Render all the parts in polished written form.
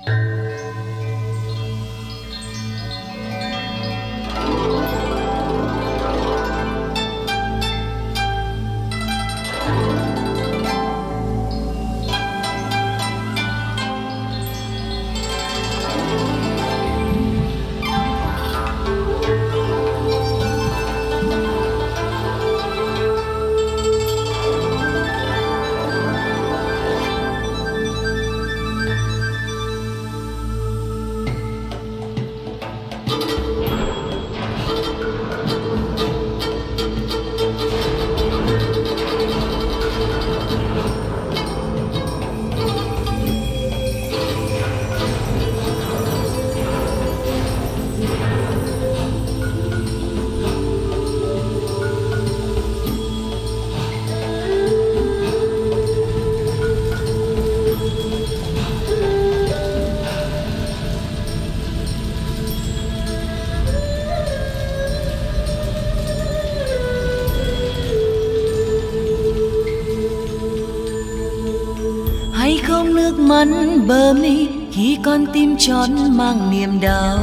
Hay không nước mắt bờ mi khi con tim tròn mang niềm đau,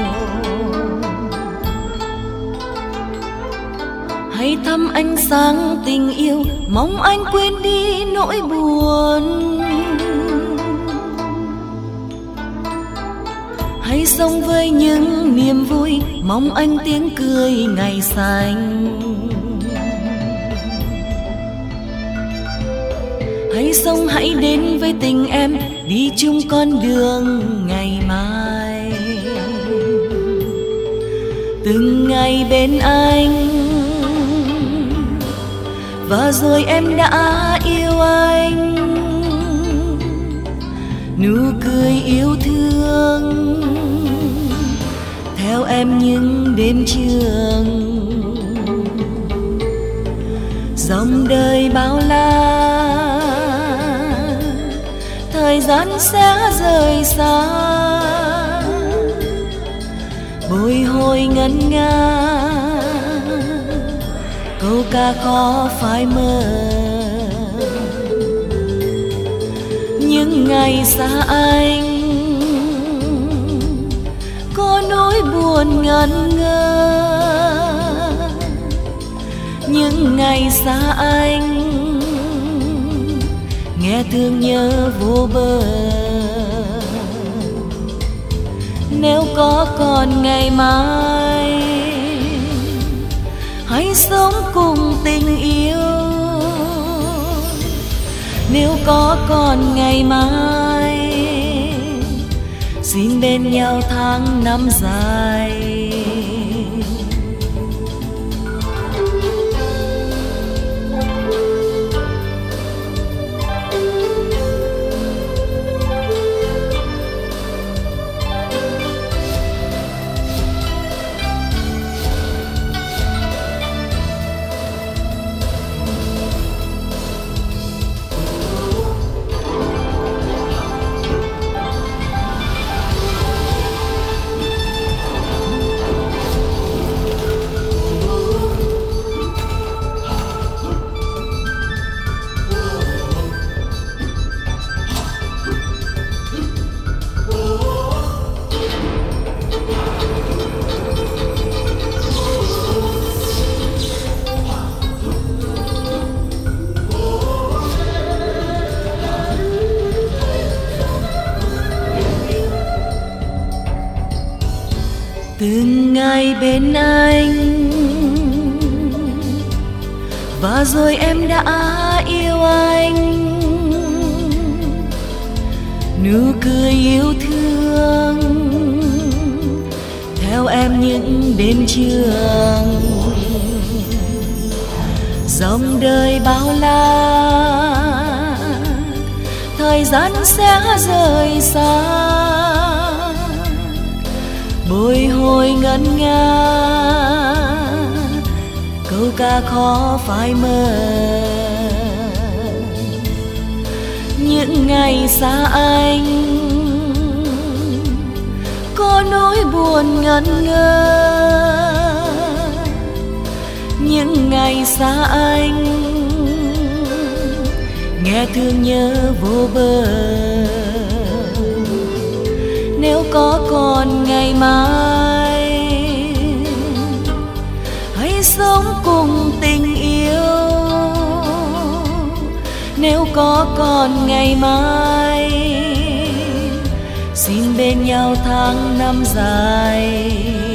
hay thăm ánh sáng tình yêu mong anh quên đi nỗi buồn, hay sống với những niềm vui mong anh tiếng cười ngày xanh, hãy sống hãy đến với tình em đi chung con đường ngày mai. Từng ngày bên anh và rồi em đã yêu anh, nụ cười yêu thương theo em những đêm trường, dòng đời bao la thời gian sẽ rời xa, bồi hồi ngân nga câu ca khó phai mờ. Những ngày xa anh có nỗi buồn ngẩn ngơ, những ngày xa anh nghe thương nhớ vô bờ. Nếu có còn ngày mai hãy sống cùng tình yêu, nếu có còn ngày mai xin bên nhau tháng năm dài. Từng ngày bên anh và rồi em đã yêu anh, nụ cười yêu thương theo em những đêm trường, dòng đời bao la thời gian sẽ rời xa, bồi hồi ngân nga câu ca khó phai mờ. Những ngày xa anh có nỗi buồn ngẩn ngơ, những ngày xa anh nghe thương nhớ vô bờ. mai. Hãy sống cùng tình yêu, nếu có còn ngày mai. Xin bên nhau tháng năm dài,